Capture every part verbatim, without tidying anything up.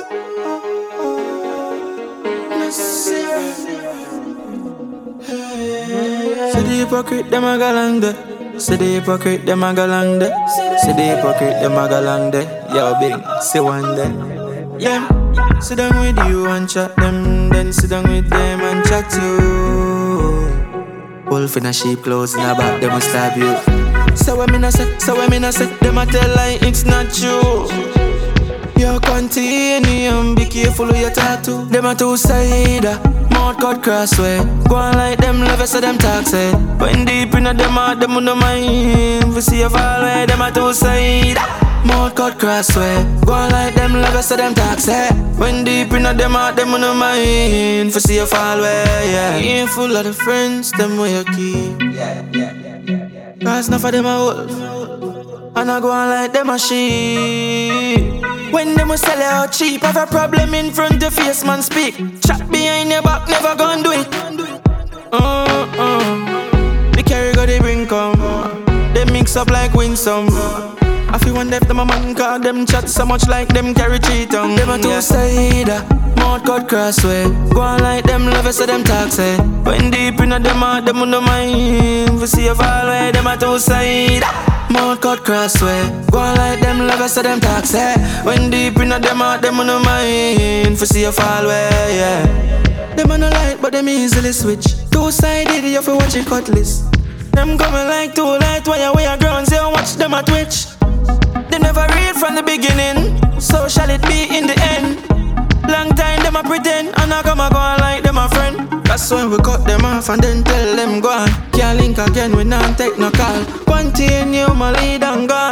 Say the hypocrite, them a galang de. Say the hypocrite, them a galang de. Say the hypocrite, them a galang de. Yo, big, say one day. Yeah, sit down with you and chat them, then sit down with them and chat you. Wolf in a sheep clothes in a back, them a stab you. So when me no say, so when me no say, them a tell like it's not true. You continue, be careful with your tattoo. Them a two-sider, mouth cut crossway. Go on like them lovers, so them talk say. When deep in a them heart, them no mind. We see a fall way, them a two-sider, mouth cut crossway. Go on like them lovers, so them talk say. When deep in a them heart, them no mind. We see a fall way, yeah. Ain't full of the friends, them way you keep. Yeah, yeah, yeah, yeah, yeah. Cause enough of them a wolf, and I go on like them a sheep. When them will sell it out cheap, have a problem in front of face, man speak. Chat behind your back, never gon' do it. Uh, uh. The carry go they bring come. They mix up like winsome. I feel one left them a man, cause them chat so much like them carry cheat on. Them a two-sider, mouth cut crossway. Go on like them lovers, so them talk say. When deep in a them heart, them no mind. We see a fall way, them a two-sider, mouth cut crossway. Go on like them lovers, so them talk say. When deep in a them heart, them no mind. We see a fall way, yeah. Them a no light, but them easily switch. Two-sided, you have to watch it cutlass. Them coming like two light, why you wear grounds, you watch them a twitch. They never read from the beginning, so shall it be in the end. Long time them a pretend, and I come a go on like them a friend. That's when we cut them off and then tell them go on. Can't link again, we not take no call. Continue my lead and gone.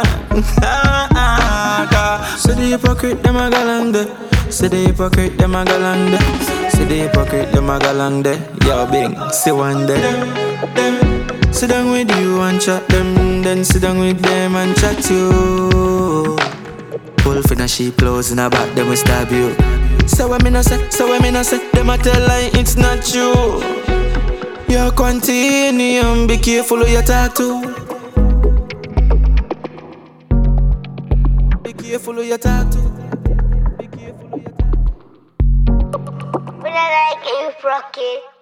Say the hypocrite, them a galang de. Say the hypocrite, them a galang de. Say the hypocrite, them a galang de. Yo, big, say one day. Sit down with you and chat them, then sit down with them and chat you. Wolf in a sheep clothes in a back, them will stab you. So when me no say, so when me no say, them a tell like it's not true. You continue, be careful who you talk to. Be careful who you talk to. Be careful who you talk to. When I like you, Rocky.